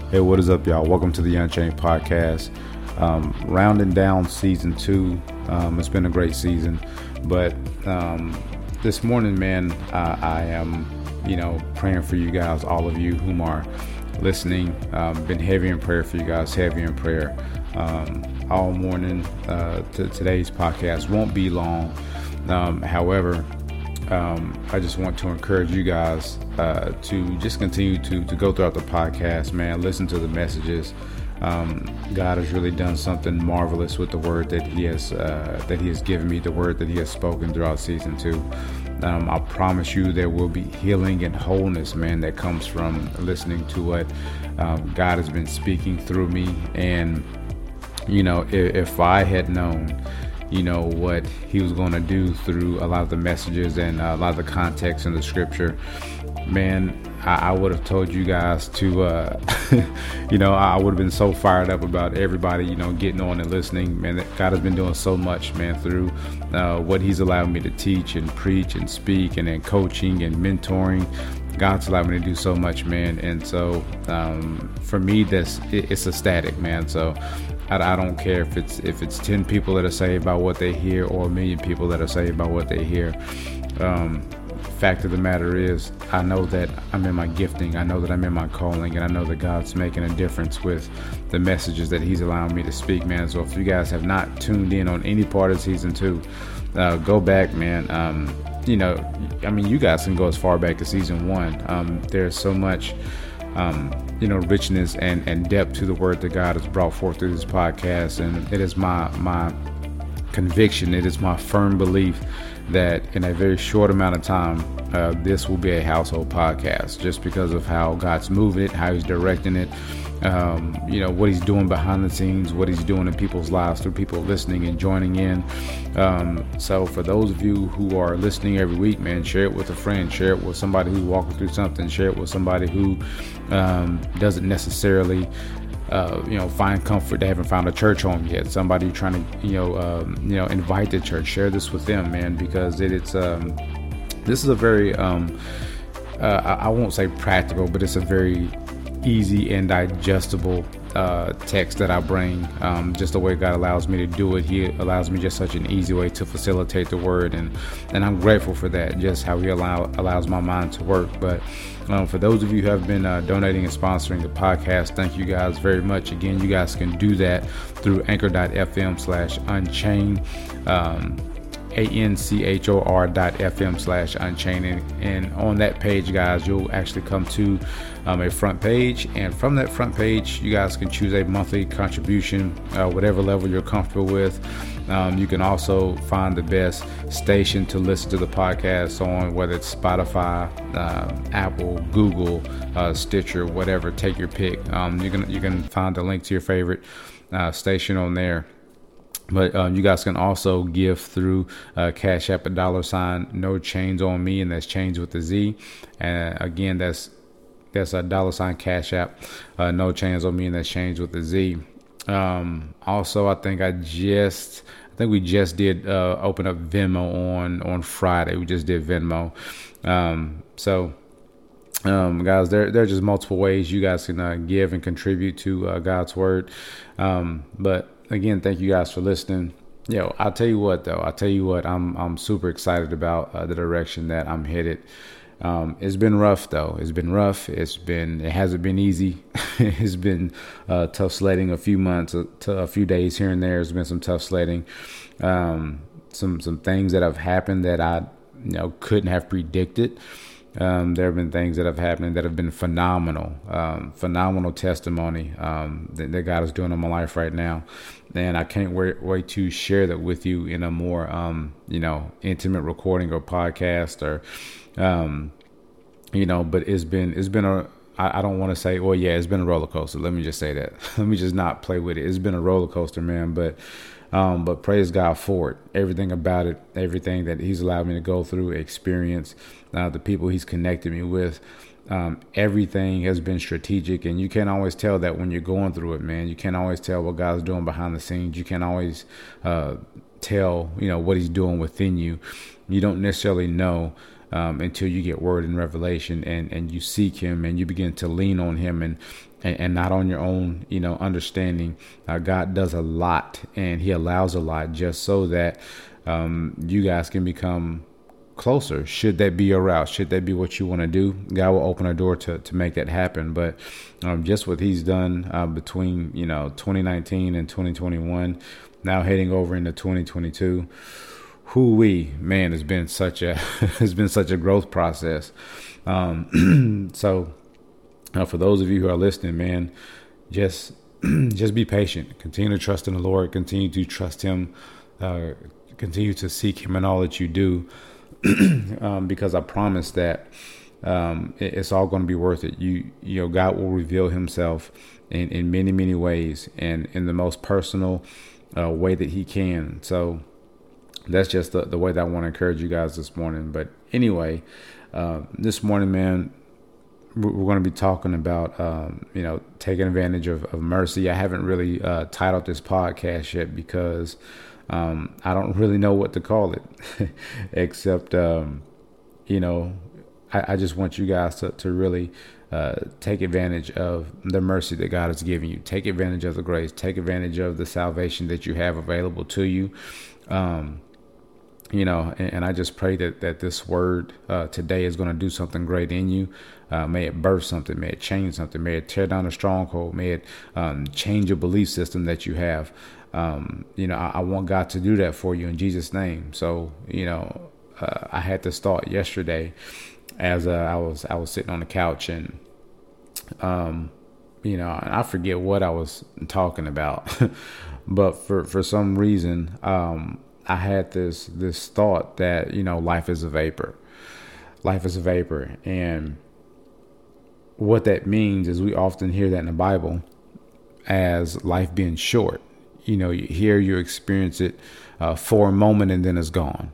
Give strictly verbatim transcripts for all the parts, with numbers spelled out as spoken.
Hey, what is up, y'all? Welcome to the Unchained Podcast. Um, rounding down season two. Um, it's been a great season, but um, this morning, man, uh, I am, you know, praying for you guys, all of you whom are listening. Um, been heavy in prayer for you guys, heavy in prayer um, all morning. Uh, to today's podcast won't be long. Um, however, Um, I just want to encourage you guys uh, to just continue to to go throughout the podcast, man. Listen to the messages. Um, God has really done something marvelous with the word that He has uh, that He has given me, the word that He has spoken throughout season two. Um, I promise you, there will be healing and wholeness, man, that comes from listening to what um, God has been speaking through me. And you know, if, if I had known, you know, what He was going to do through a lot of the messages and a lot of the context in the scripture, man, I, I would have told you guys to, uh, you know, I would have been so fired up about everybody, you know, getting on and listening. Man, God has been doing so much, man, through uh, what He's allowed me to teach and preach and speak, and then coaching and mentoring. God's allowed me to do so much, man. And so um, for me, that's it, it's ecstatic, man. So I, I don't care if it's if it's ten people that are saved by what they hear, or a million people that are saved by what they hear. Um, fact of the matter is, I know that I'm in my gifting. I know that I'm in my calling, and I know that God's making a difference with the messages that He's allowing me to speak, man. So if you guys have not tuned in on any part of season two, uh, go back, man. Um, you know, I mean, you guys can go as far back as season one. Um, there's so much, um, you know, richness and, and depth to the word that God has brought forth through this podcast. And it is my, my conviction, it is my firm belief that in a very short amount of time, uh, this will be a household podcast, just because of how God's moving it, how He's directing it, um, you know, what He's doing behind the scenes, what He's doing in people's lives through people listening and joining in. Um, so for those of you who are listening every week, man, share it with a friend, share it with somebody who's walking through something, share it with somebody who um, doesn't necessarily Uh, you know, find comfort. They haven't found a church home yet. Somebody trying to, you know, um, you know, invite the church. Share this with them, man, because it, it's um, this is a very, um, uh, I, I won't say practical, but it's a very easy and digestible uh, text that I bring. Um, just the way God allows me to do it. He allows me just such an easy way to facilitate the word, and and I'm grateful for that. Just how He allow allows my mind to work. But Um, for those of you who have been uh, donating and sponsoring the podcast, thank you guys very much. Again, you guys can do that through anchor.fm slash unchained, um, A-N-C-H-O-R dot F-M slash unchained. And, and on that page, guys, you'll actually come to um, a front page. And from that front page, you guys can choose a monthly contribution, uh, whatever level you're comfortable with. Um, you can also find the best station to listen to the podcast on, whether it's Spotify, uh, Apple, Google, uh, Stitcher, whatever. Take your pick. Um, you can you can find the link to your favorite uh, station on there. But um, you guys can also give through uh, Cash App, a dollar sign, no chains on me, and that's chains with a Z. And again, that's that's a dollar sign Cash App, uh, no chains on me, and that's chains with a Z. Um, also, I think I just, I think we just did, uh, open up Venmo on, on Friday. We just did Venmo. Um, so, um, guys, there, there are just multiple ways you guys can, uh, give and contribute to, uh, God's word. Um, but again, thank you guys for listening. Yo, I'll tell you what, though, I'll tell you what, I'm, I'm super excited about, uh, the direction that I'm headed. Um, it's been rough, though. It's been rough. It's been, it hasn't been easy. It's been uh, tough sledding a few months, a, t- a few days here and there. There's been some tough sledding. Um, some, some things that have happened that I, you know, couldn't have predicted. Um, there have been things that have happened that have been phenomenal, um, phenomenal testimony, um, that, that God is doing in my life right now. And I can't wait, wait to share that with you in a more, um, you know, intimate recording or podcast or, um, you know, but it's been, it's been a, I, I don't want to say, well, yeah, it's been a roller coaster. Let me just say that. Let me just not play with it. It's been a roller coaster, man. But, um, but praise God for it. Everything about it, everything that He's allowed me to go through, experience, uh, the people He's connected me with, um, everything has been strategic. And you can't always tell that when you're going through it, man. You can't always tell what God's doing behind the scenes. You can't always, uh, tell, you know, what He's doing within you. You don't necessarily know um, until you get word and revelation, and, and you seek him and you begin to lean on him and, and, and not on your own, you know, understanding. Uh, God does a lot, and he allows a lot just so that um, you guys can become closer. Should that be your route? Should that be what you want to do? God will open a door to, to make that happen. But um, just what he's done uh, between, you know, twenty nineteen and twenty twenty-one, now heading over into twenty twenty-two, who we, man, has been such a, has been such a growth process. Um, so uh, for those of you who are listening, man, just, just be patient, continue to trust in the Lord, continue to trust him, uh, continue to seek him in all that you do. um, because I promise that um, it, it's all going to be worth it. You, you know, God will reveal himself in, in many, many ways, and in the most personal uh, way that he can. So that's just the, the way that I want to encourage you guys this morning. But anyway, uh, this morning, man, we're going to be talking about, um, you know, taking advantage of, of mercy. I haven't really uh, titled this podcast yet because Um, I don't really know what to call it, except, um, you know, I, I just want you guys to, to really uh, take advantage of the mercy that God has given you. Take advantage of the grace. Take advantage of the salvation that you have available to you. Um, you know, and, and I just pray that, that this word uh, today is going to do something great in you. Uh, may it birth something. May it change something. May it tear down a stronghold. May it um, change a belief system that you have. Um, you know, I, I want God to do that for you in Jesus' name. So, you know, uh, I had this thought yesterday as uh, I was I was sitting on the couch, and, um, you know, and I forget what I was talking about, but for, for some reason, um, I had this this thought that, you know, life is a vapor. Life is a vapor. And what that means is we often hear that in the Bible as life being short. You know, you hear, you experience it uh, for a moment, and then it's gone.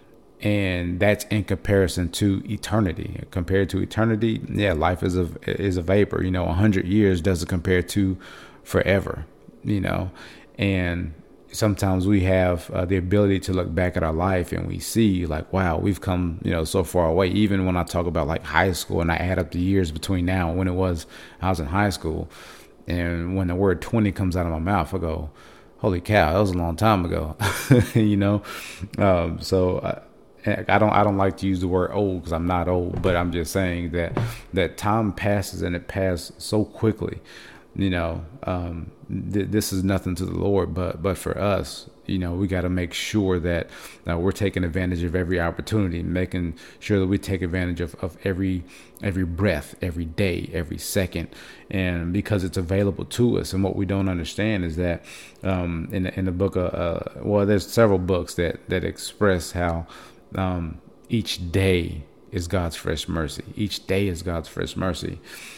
And that's in comparison to eternity. Compared to eternity, yeah, life is a is a vapor. You know, a hundred years doesn't compare to forever. You know, and sometimes we have uh, the ability to look back at our life and we see like, wow, we've come, you know, so far away. Even when I talk about like high school, and I add up the years between now and when it was I was in high school, and when the word twenty comes out of my mouth, I go, holy cow, that was a long time ago, you know? Um, so I, I don't, I don't like to use the word old because I'm not old, but I'm just saying that, that time passes, and it passed so quickly, you know. Um, th- this is nothing to the Lord, but, but for us, you know, we got to make sure that uh, we're taking advantage of every opportunity, making sure that we take advantage of, of every every breath, every day, every second, and because it's available to us. And what we don't understand is that um, in the, in the book of uh, well, there's several books that that express how um, each day is God's fresh mercy. Each day is God's fresh mercy.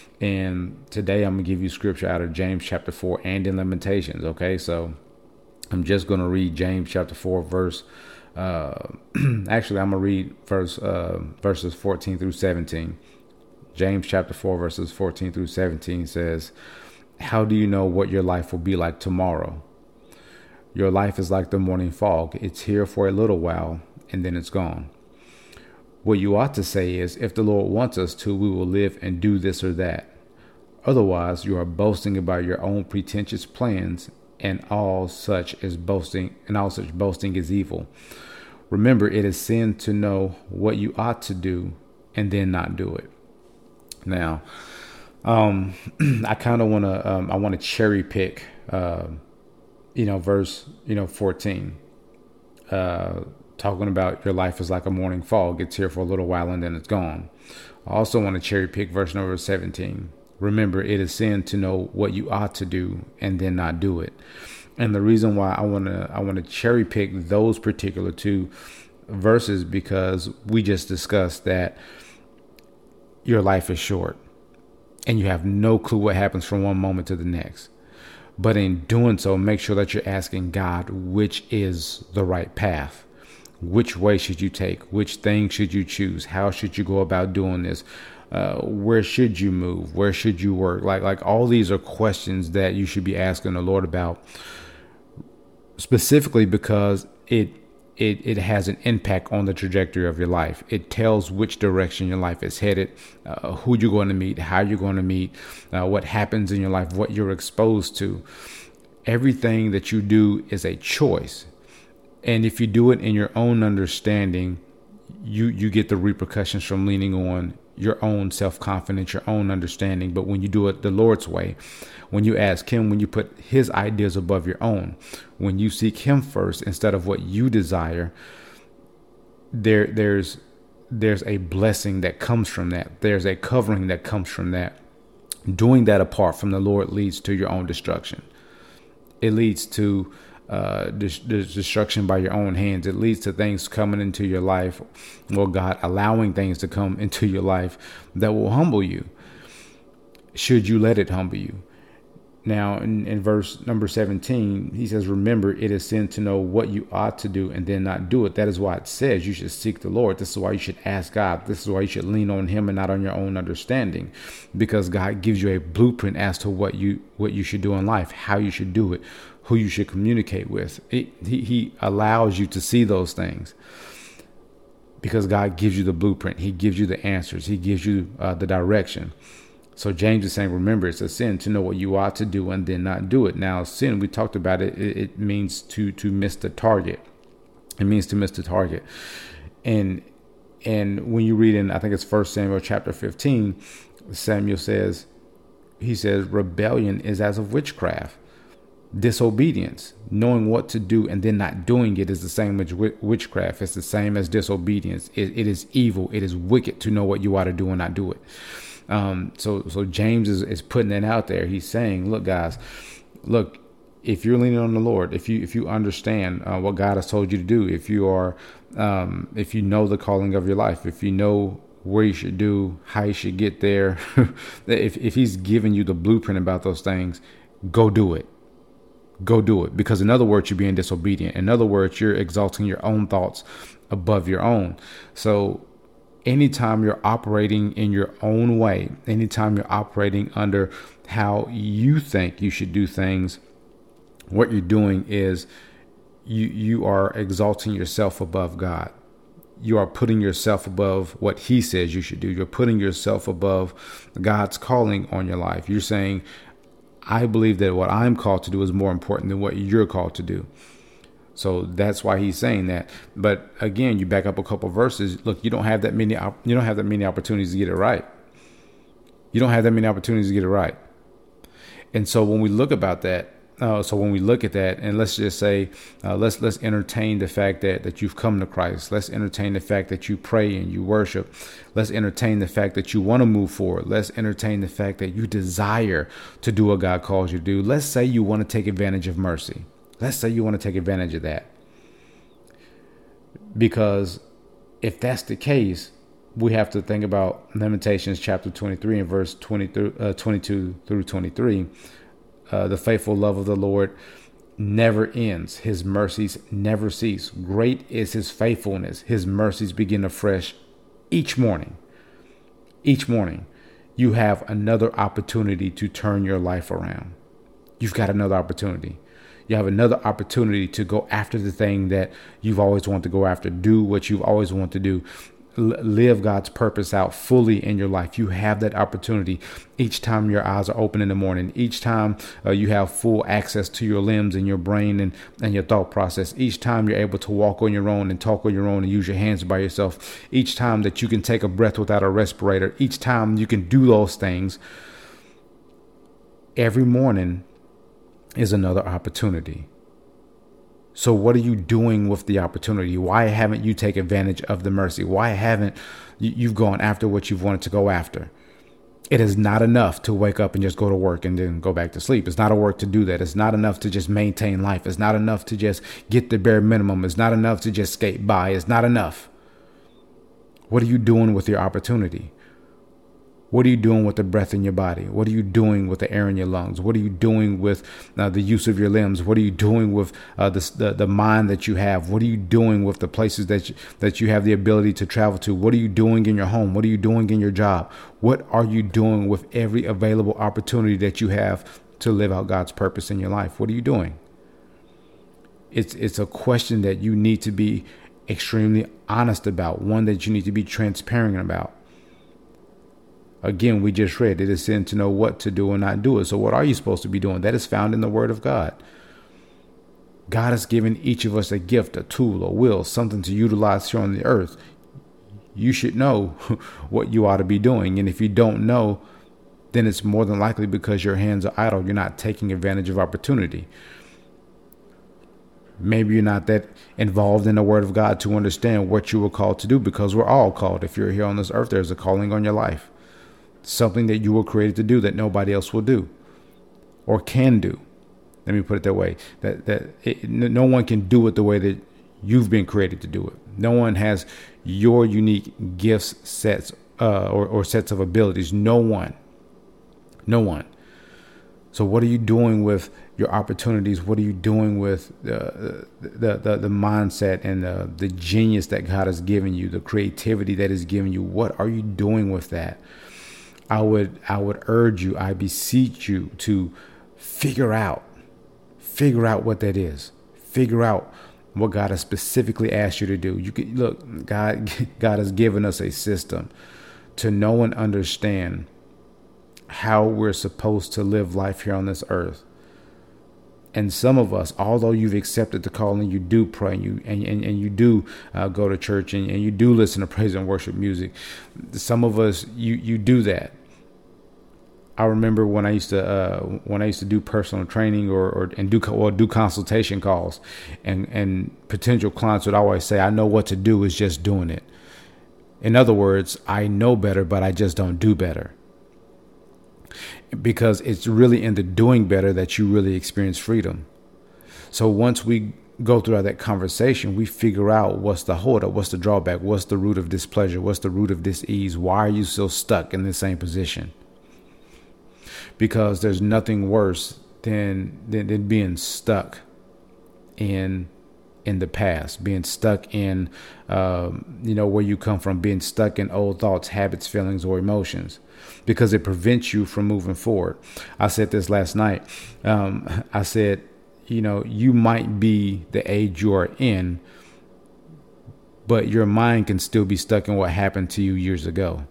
And today I'm gonna give you scripture out of James chapter four and in Lamentations. Okay, so I'm just going to read James chapter four, verse, uh, actually, I'm going to read verse, uh, verses fourteen through seventeen. James chapter four, verses fourteen through seventeen says, "How do you know what your life will be like tomorrow? Your life is like the morning fog. It's here for a little while, and then it's gone. What you ought to say is, if the Lord wants us to, we will live and do this or that. Otherwise, you are boasting about your own pretentious plans, and all such is boasting, and all such boasting is evil. Remember, it is sin to know what you ought to do and then not do it." Now, um, I kind of want to, um, I want to cherry pick, uh, you know, verse, you know, fourteen, uh, talking about your life is like a morning fog. It's here for a little while and then it's gone. I also want to cherry pick verse number seventeen. Remember, it is sin to know what you ought to do and then not do it. And the reason why I want to I want to cherry pick those particular two verses, because we just discussed that your life is short and you have no clue what happens from one moment to the next. But in doing so, make sure that you're asking God, which is the right path? Which way should you take? Which thing should you choose? How should you go about doing this? Uh, where should you move? Where should you work? Like, like all these are questions that you should be asking the Lord about, specifically because it it, it has an impact on the trajectory of your life. It tells which direction your life is headed, uh, who you're going to meet, how you're going to meet, uh, what happens in your life, what you're exposed to. Everything that you do is a choice. And if you do it in your own understanding, you, you get the repercussions from leaning on your own self-confidence, your own understanding. But when you do it the Lord's way, when you ask him, when you put his ideas above your own, when you seek him first instead of what you desire, there there's there's a blessing that comes from that. There's a covering that comes from that. Doing that apart from the Lord leads to your own destruction. It leads to uh, dis- destruction by your own hands. It leads to things coming into your life, or God allowing things to come into your life that will humble you, should you let it humble you. Now, in, in verse number seventeen, he says, remember, it is sin to know what you ought to do and then not do it. That is why it says you should seek the Lord. This is why you should ask God. This is why you should lean on him and not on your own understanding, because God gives you a blueprint as to what you what you should do in life, how you should do it, who you should communicate with. It, he, he allows you to see those things because God gives you the blueprint. He gives you the answers. He gives you uh, the direction. So James is saying, remember, it's a sin to know what you ought to do and then not do it. Now, sin, we talked about it, it, it means to to miss the target. It means to miss the target. And and when you read in, I think it's First Samuel chapter fifteen, Samuel says, he says, rebellion is as of witchcraft. Disobedience, knowing what to do and then not doing it, is the same as witchcraft. It's the same as disobedience. It, it is evil. It is wicked to know what you ought to do and not do it. Um, so, so James is, is putting it out there. He's saying, look, guys, look, if you're leaning on the Lord, if you, if you understand uh, what God has told you to do, if you are, um, if you know the calling of your life, if you know where you should do, how you should get there, if, if he's giving you the blueprint about those things, go do it. Go do it. Because in other words, you're being disobedient. In other words, you're exalting your own thoughts above your own. So anytime you're operating in your own way, anytime you're operating under how you think you should do things, what you're doing is you you are exalting yourself above God. You are putting yourself above what he says you should do. You're putting yourself above God's calling on your life. You're saying, I believe that what I'm called to do is more important than what you're called to do. So that's why he's saying that. But again, you back up a couple verses. Look, you don't have that many. You don't have that many opportunities to get it right. You don't have that many opportunities to get it right. And so when we look about that, uh, so when we look at that, and let's just say, uh, let's let's entertain the fact that that you've come to Christ. Let's entertain the fact that you pray and you worship. Let's entertain the fact that you want to move forward. Let's entertain the fact that you desire to do what God calls you to do. Let's say you want to take advantage of mercy. Let's say you want to take advantage of that. Because if that's the case, we have to think about Lamentations chapter twenty-three and verse twenty through, uh, twenty-two through twenty-three. Uh, the faithful love of the Lord never ends. His mercies never cease. Great is his faithfulness. His mercies begin afresh each morning. Each morning, you have another opportunity to turn your life around. You've got another opportunity. You have another opportunity to go after the thing that you've always wanted to go after. Do what you've always wanted to do. L- live God's purpose out fully in your life. You have that opportunity each time your eyes are open in the morning. Each time uh, you have full access to your limbs and your brain and, and your thought process. Each time you're able to walk on your own and talk on your own and use your hands by yourself. Each time that you can take a breath without a respirator. Each time you can do those things. Every morning is another opportunity. So what are you doing with the opportunity? Why haven't you taken advantage of the mercy? Why haven't you, you've gone after what you've wanted to go after? It is not enough to wake up and just go to work and then go back to sleep. It's not a work to do that. It's not enough to just maintain life. It's not enough to just get the bare minimum. It's not enough to just skate by. It's not enough. What are you doing with your opportunity? What are you doing with the breath in your body? What are you doing with the air in your lungs? What are you doing with uh, the use of your limbs? What are you doing with uh, the, the the mind that you have? What are you doing with the places that you, that you have the ability to travel to? What are you doing in your home? What are you doing in your job? What are you doing with every available opportunity that you have to live out God's purpose in your life? What are you doing? It's it's a question that you need to be extremely honest about, one that you need to be transparent about. Again, we just read it is sin to know what to do and not do it. So what are you supposed to be doing? That is found in the Word of God. God has given each of us a gift, a tool, a will, something to utilize here on the earth. You should know what you ought to be doing. And if you don't know, then it's more than likely because your hands are idle. You're not taking advantage of opportunity. Maybe you're not that involved in the Word of God to understand what you were called to do, because we're all called. If you're here on this earth, there's a calling on your life. Something that you were created to do that nobody else will do or can do. Let me put it that way, that that it, no one can do it the way that you've been created to do it. No one has your unique gifts, sets, uh, or, or sets of abilities. No one. No one. So what are you doing with your opportunities? What are you doing with uh, the, the the mindset and the, the genius that God has given you, the creativity that is given you? What are you doing with that? I would I would urge you, I beseech you to figure out, figure out what that is. Figure out what God has specifically asked you to do. You can look, God, God has given us a system to know and understand how we're supposed to live life here on this earth. And some of us, although you've accepted the call and you do pray and you and, and, and you do uh, go to church and, and you do listen to praise and worship music, some of us, you you do that. I remember when I used to uh, when I used to do personal training or, or and do or do consultation calls, and and potential clients would always say, "I know what to do, is just doing it." In other words, I know better, but I just don't do better. Because it's really in the doing better that you really experience freedom. So once we go through that conversation, we figure out what's the holdup, what's the drawback, what's the root of displeasure, what's the root of dis-ease, why are you still stuck in the same position? Because there's nothing worse than than, than being stuck in in the past, being stuck in, um, you know, where you come from, being stuck in old thoughts, habits, feelings, or emotions, because it prevents you from moving forward. I said this last night. Um, I said, you know, you might be the age you are in, but your mind can still be stuck in what happened to you years ago.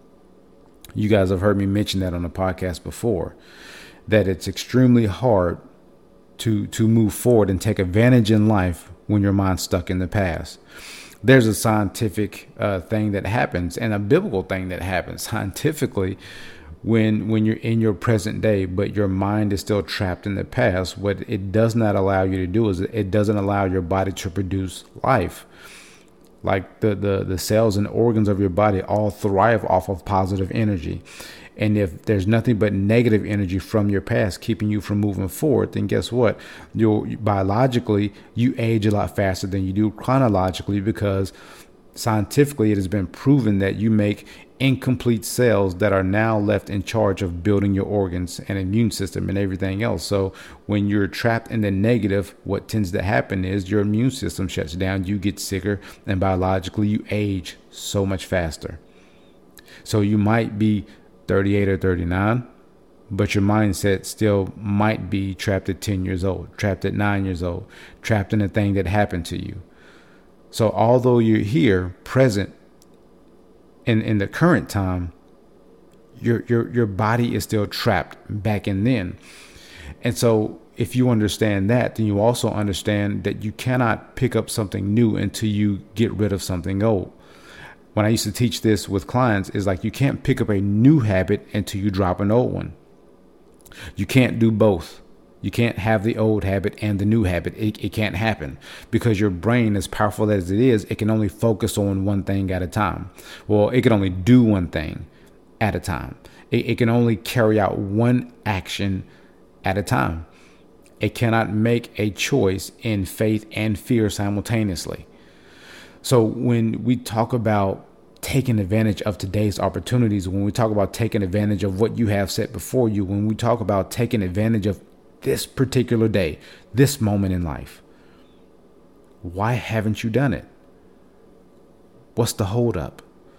You guys have heard me mention that on the podcast before, that it's extremely hard to to move forward and take advantage in life when your mind's stuck in the past. There's a scientific uh, thing that happens and a biblical thing that happens scientifically when when you're in your present day, but your mind is still trapped in the past. What it does not allow you to do is it doesn't allow your body to produce life. Like the, the, the cells and organs of your body all thrive off of positive energy. And if there's nothing but negative energy from your past keeping you from moving forward, then guess what? You'll biologically, you age a lot faster than you do chronologically, because scientifically it has been proven that you make incomplete cells that are now left in charge of building your organs and immune system and everything else. So when you're trapped in the negative, what tends to happen is your immune system shuts down, you get sicker, and biologically you age so much faster. So you might be thirty-eight or thirty-nine, but your mindset still might be trapped at ten years old, trapped at nine years old, trapped in a thing that happened to you. So although you're here present in, in the current time, your, your, your body is still trapped back in then. And so if you understand that, then you also understand that you cannot pick up something new until you get rid of something old. When I used to teach this with clients, is like you can't pick up a new habit until you drop an old one. You can't do both. You can't have the old habit and the new habit. It, it can't happen, because your brain, as powerful as it is, it can only focus on one thing at a time. Well, it can only do one thing at a time. It, it can only carry out one action at a time. It cannot make a choice in faith and fear simultaneously. So when we talk about taking advantage of today's opportunities, when we talk about taking advantage of what you have set before you, when we talk about taking advantage of this particular day, this moment in life, why haven't you done it? What's the holdup?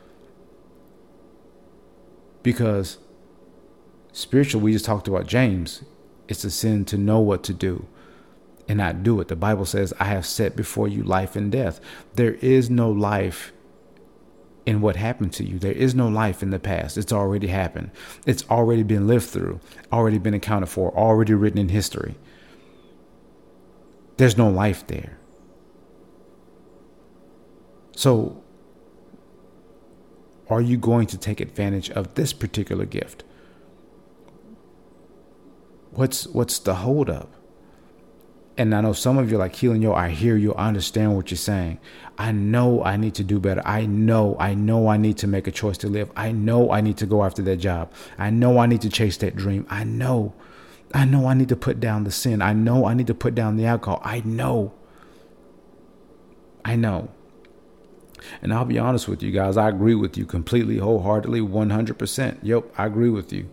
Because spiritual, we just talked about James. It's a sin to know what to do. and not do it. The Bible says, I have set before you life and death. There is no life in what happened to you. There is no life in the past. It's already happened. It's already been lived through, already been accounted for, already written in history. There's no life there. So are you going to take advantage of this particular gift? What's what's the holdup? And I know some of you are like, Keelan, yo, I hear you. I understand what you're saying. I know I need to do better. I know, I know I need to make a choice to live. I know I need to go after that job. I know I need to chase that dream. I know, I know I need to put down the sin. I know I need to put down the alcohol. I know, I know. And I'll be honest with you guys. I agree with you completely, wholeheartedly, one hundred percent. Yep, I agree with you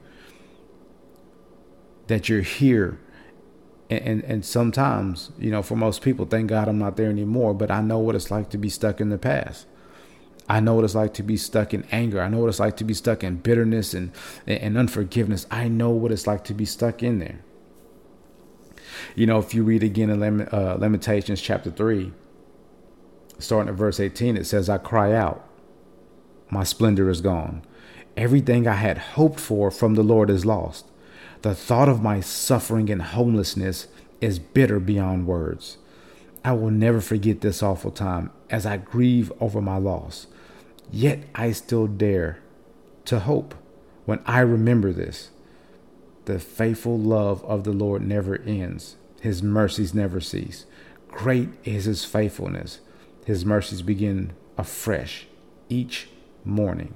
that you're here. And, and and sometimes, you know, for most people, thank God I'm not there anymore. But I know what it's like to be stuck in the past. I know what it's like to be stuck in anger. I know what it's like to be stuck in bitterness and, and unforgiveness. I know what it's like to be stuck in there. You know, if you read again in uh, Lamentations chapter three, starting at verse eighteen, it says, I cry out, my splendor is gone. Everything I had hoped for from the Lord is lost. The thought of my suffering and homelessness is bitter beyond words. I will never forget this awful time as I grieve over my loss. Yet I still dare to hope when I remember this. The faithful love of the Lord never ends. His mercies never cease. Great is his faithfulness. His mercies begin afresh each morning.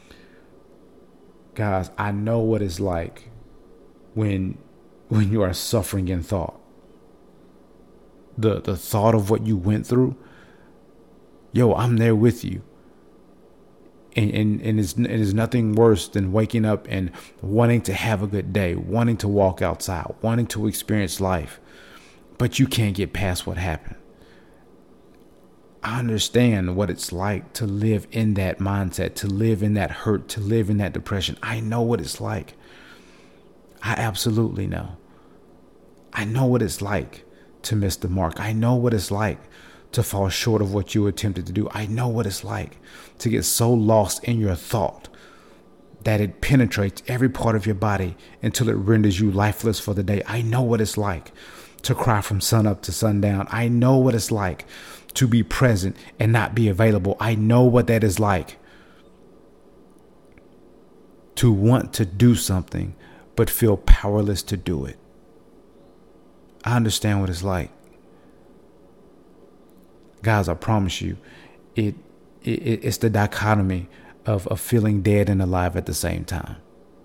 Guys, I know what it's like when when you are suffering in thought. The the thought of what you went through. Yo, I'm there with you. And and, and it's, it is nothing worse than waking up and wanting to have a good day, wanting to walk outside, wanting to experience life, but you can't get past what happened. I understand what it's like to live in that mindset, to live in that hurt, to live in that depression. I know what it's like. I absolutely know. I know what it's like to miss the mark. I know what it's like to fall short of what you attempted to do. I know what it's like to get so lost in your thought that it penetrates every part of your body until it renders you lifeless for the day. I know what it's like to cry from sun up to sundown. I know what it's like to be present and not be available. I know what that is like to want to do something but feel powerless to do it. I understand what it's like. Guys, I promise you, it, it it's the dichotomy of, of feeling dead and alive at the same time.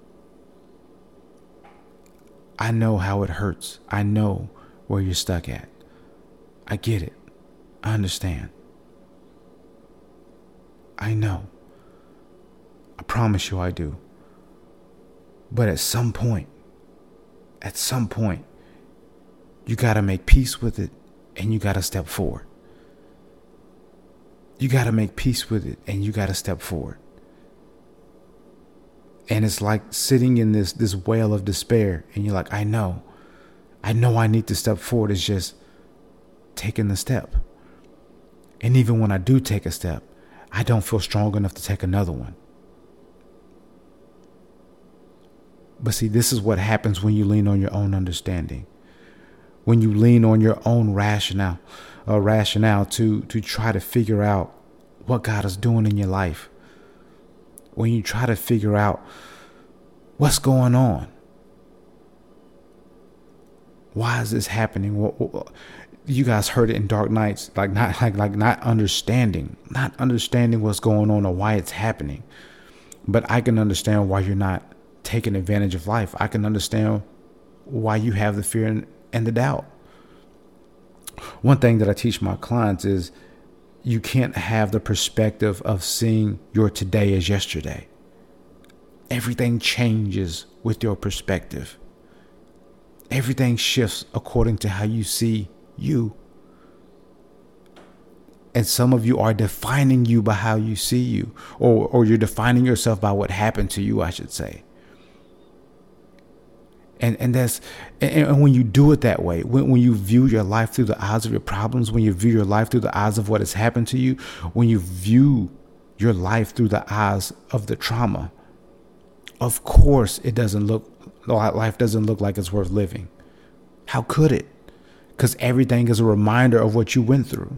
I know how it hurts. I know where you're stuck at. I get it. I understand. I know. I promise you I do. But at some point, at some point, you got to make peace with it and you got to step forward. You got to make peace with it and you got to step forward. And it's like sitting in this, this well of despair and you're like, I know, I know I need to step forward. It's just taking the step. And even when I do take a step, I don't feel strong enough to take another one. But see, this is what happens when you lean on your own understanding. When you lean on your own rationale, uh, rationale to, to try to figure out what God is doing in your life. When you try to figure out what's going on. Why is this happening? What, what, you guys heard it in Dark Nights, like not like like not understanding, not understanding what's going on or why it's happening. But I can understand why you're not taking advantage of life. I can understand why you have the fear and, and the doubt. One thing that I teach my clients is you can't have the perspective of seeing your today as yesterday. Everything changes with your perspective. Everything shifts according to how you see you. And some of you are defining you by how you see you, or, or you're defining yourself by what happened to you, I should say. And and that's and, and when you do it that way, when, when you view your life through the eyes of your problems, when you view your life through the eyes of what has happened to you, when you view your life through the eyes of the trauma, of course it doesn't look, life doesn't look like it's worth living. How could it? Because everything is a reminder of what you went through.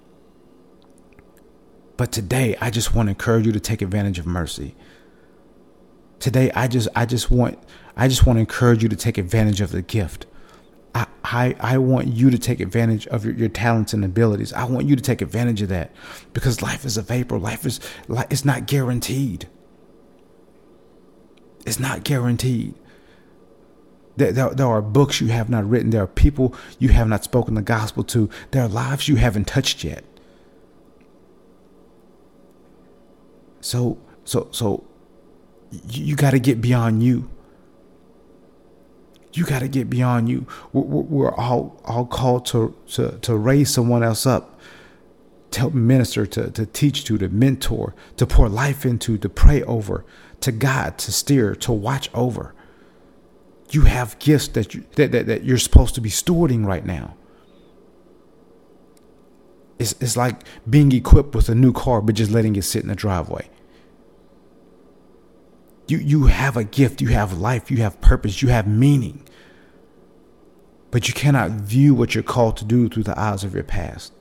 But today, I just want to encourage you to take advantage of mercy. Today, I just, I just want, I just want to encourage you to take advantage of the gift. I, I, I want you to take advantage of your, your talents and abilities. I want you to take advantage of that, because life is a vapor. Life is, it's not guaranteed. It's not guaranteed. There, there, there are books you have not written. There are people you have not spoken the gospel to. There are lives you haven't touched yet. So, so, so you, you got to get beyond you. You got to get beyond you. We're, we're all, all called to, to, to raise someone else up, to help minister, to, to teach to, to mentor, to pour life into, to pray over, to guide, to steer, to watch over. You have gifts that, you, that, that, that you're supposed to be stewarding right now. It's, it's like being equipped with a new car, but just letting it sit in the driveway. You, you have a gift, you have life, you have purpose, you have meaning. But you cannot view what you're called to do through the eyes of your past.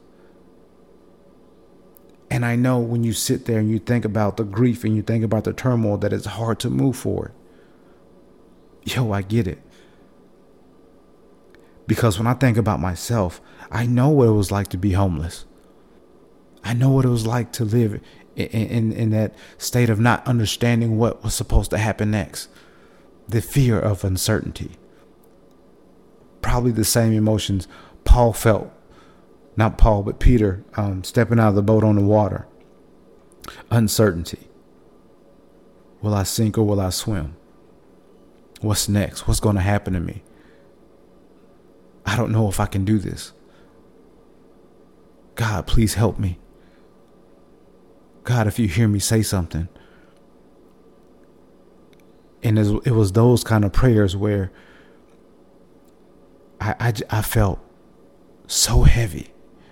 And I know when you sit there and you think about the grief and you think about the turmoil, that it's hard to move forward. Yo, I get it. Because when I think about myself, I know what it was like to be homeless. I know what it was like to live in, in, in that state of not understanding what was supposed to happen next. The fear of uncertainty. Probably the same emotions Paul felt. Not Paul, but Peter, um, stepping out of the boat on the water. Uncertainty. Will I sink or will I swim? What's next? What's going to happen to me? I don't know if I can do this. God, please help me. God, if you hear me, say something. And it was those kind of prayers where I, I, I felt so heavy.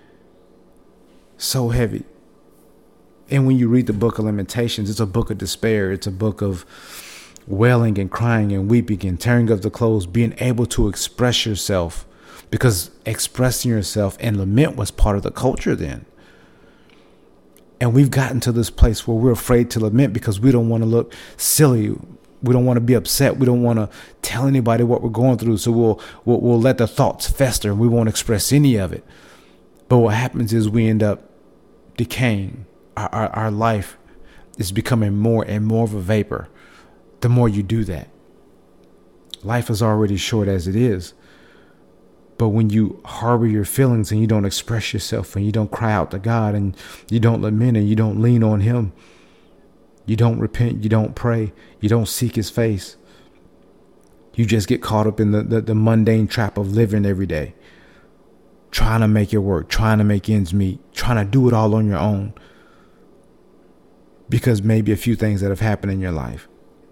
So heavy. And when you read the book of Lamentations, it's a book of despair. It's a book of wailing and crying and weeping and tearing of the clothes, being able to express yourself, because expressing yourself and lament was part of the culture then. And we've gotten to this place where we're afraid to lament because we don't want to look silly. We don't want to be upset. We don't want to tell anybody what we're going through. So we'll, we'll, we'll let the thoughts fester and we won't express any of it. But what happens is we end up decaying. Our, our, our life is becoming more and more of a vapor. The more you do that, life is already short as it is. But when you harbor your feelings and you don't express yourself and you don't cry out to God and you don't lament and you don't lean on him, you don't repent, you don't pray, you don't seek his face. You just get caught up in the, the, the mundane trap of living every day, trying to make it work, trying to make ends meet, trying to do it all on your own. Because maybe a few things that have happened in your life.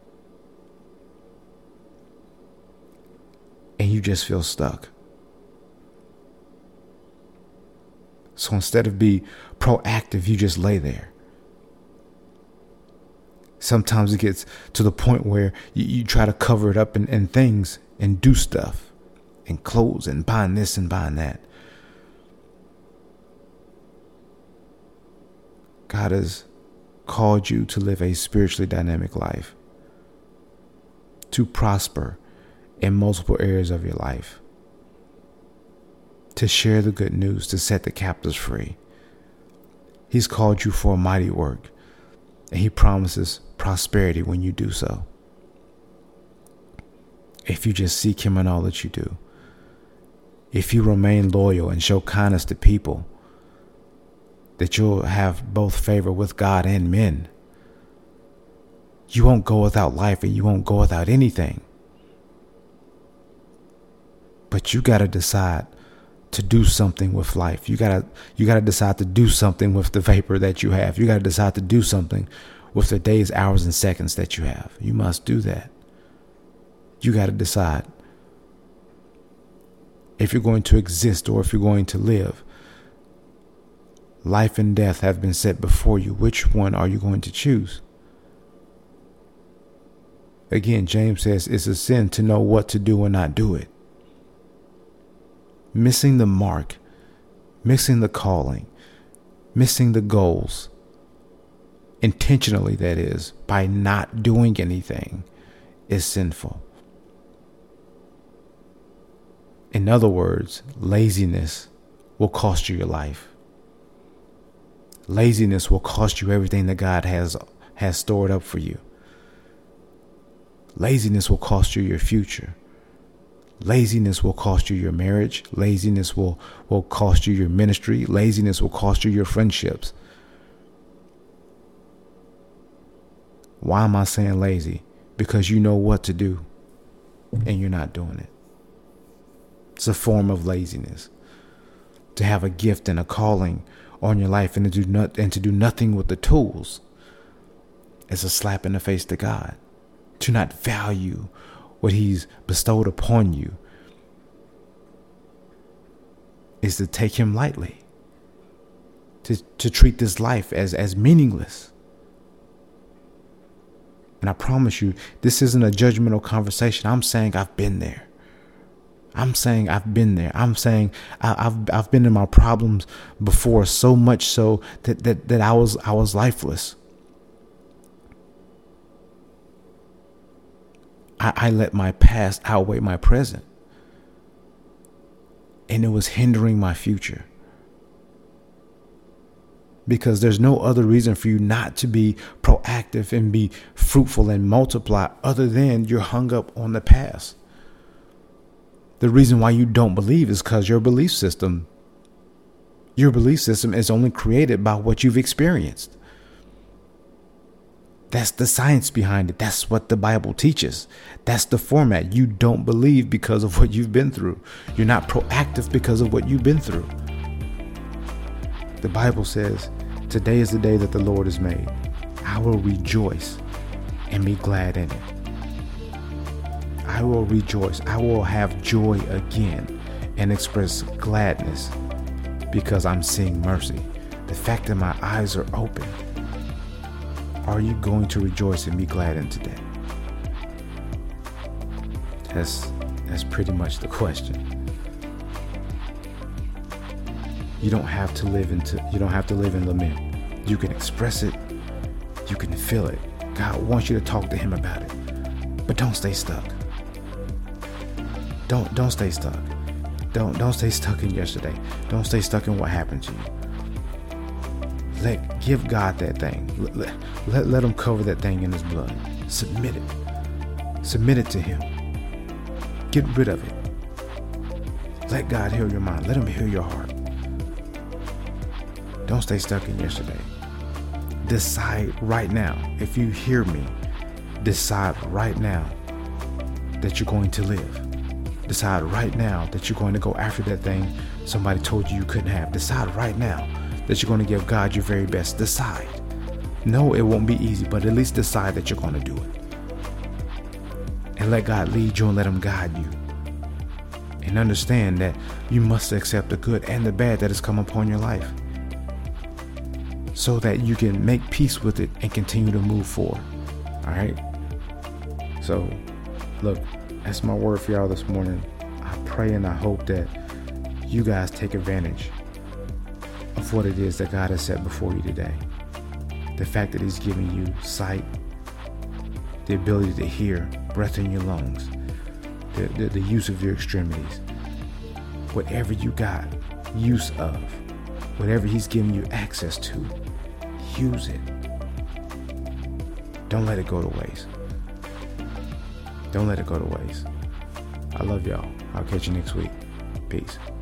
And you just feel stuck. So instead of be proactive, you just lay there. Sometimes it gets to the point where you, you try to cover it up in, in things and do stuff and clothes and buying this and buying that. God has called you to live a spiritually dynamic life, to prosper in multiple areas of your life, to share the good news, to set the captives free. He's called you for a mighty work, and he promises prosperity when you do so. If you just seek him in all that you do, if you remain loyal and show kindness to people, that you'll have both favor with God and men. You won't go without life and you won't go without anything. But you got to decide to do something with life. You got to you got to decide to do something with the vapor that you have. You got to decide to do something with the days, hours, and seconds that you have. You must do that. You got to decide if you're going to exist or if you're going to live. Life and death have been set before you. Which one are you going to choose? Again, James says it's a sin to know what to do and not do it. Missing the mark, missing the calling, missing the goals, intentionally, that is, by not doing anything, is sinful. In other words, laziness will cost you your life. Laziness will cost you everything that God has has stored up for you. Laziness will cost you your future. Laziness will cost you your marriage. Laziness will, will cost you your ministry. Laziness will cost you your friendships. Why am I saying lazy? Because you know what to do and you're not doing it. It's a form of laziness. To have a gift and a calling on your life and to do not, and to do nothing with the tools is a slap in the face to God. To not value what he's bestowed upon you is to take him lightly. To, to treat this life as, as meaningless. And I promise you, this isn't a judgmental conversation. I'm saying I've been there. I'm saying I've been there. I'm saying I, I've I've been in my problems before, so much so that that that I was I was lifeless. I, I let my past outweigh my present, and it was hindering my future. Because there's no other reason for you not to be proactive and be fruitful and multiply other than you're hung up on the past. The reason why you don't believe is because your belief system, your belief system is only created by what you've experienced. That's the science behind it. That's what the Bible teaches. That's the format. You don't believe because of what you've been through. You're not proactive because of what you've been through. The Bible says, today is the day that the Lord has made. I will rejoice and be glad in it. I will rejoice. I will have joy again and express gladness because I'm seeing mercy. The fact that my eyes are open. Are you going to rejoice and be glad in today? That's, that's pretty much the question. You don't have to live into, you don't have to live in lament. You can express it. You can feel it. God wants you to talk to him about it, but don't stay stuck. Don't don't stay stuck. Don't don't stay stuck in yesterday. Don't stay stuck in what happened to you. Let give God that thing. Let, let, let him cover that thing in his blood. Submit it. Submit it to him. Get rid of it. Let God heal your mind. Let him heal your heart. Don't stay stuck in yesterday. Decide right now. If you hear me, decide right now that you're going to live. Decide right now that you're going to go after that thing somebody told you you couldn't have. Decide right now that you're going to give God your very best. Decide. No, it won't be easy, but at least decide that you're going to do it. And let God lead you and let him guide you. And understand that you must accept the good and the bad that has come upon your life, so that you can make peace with it and continue to move forward. All right? So, look, that's my word for y'all this morning. I pray and I hope that you guys take advantage of what it is that God has set before you today. The fact that he's giving you sight, the ability to hear, breath in your lungs, the, the, the use of your extremities. Whatever you got use of, whatever he's giving you access to, use it. Don't let it go to waste. Don't let it go to waste. I love y'all. I'll catch you next week. Peace.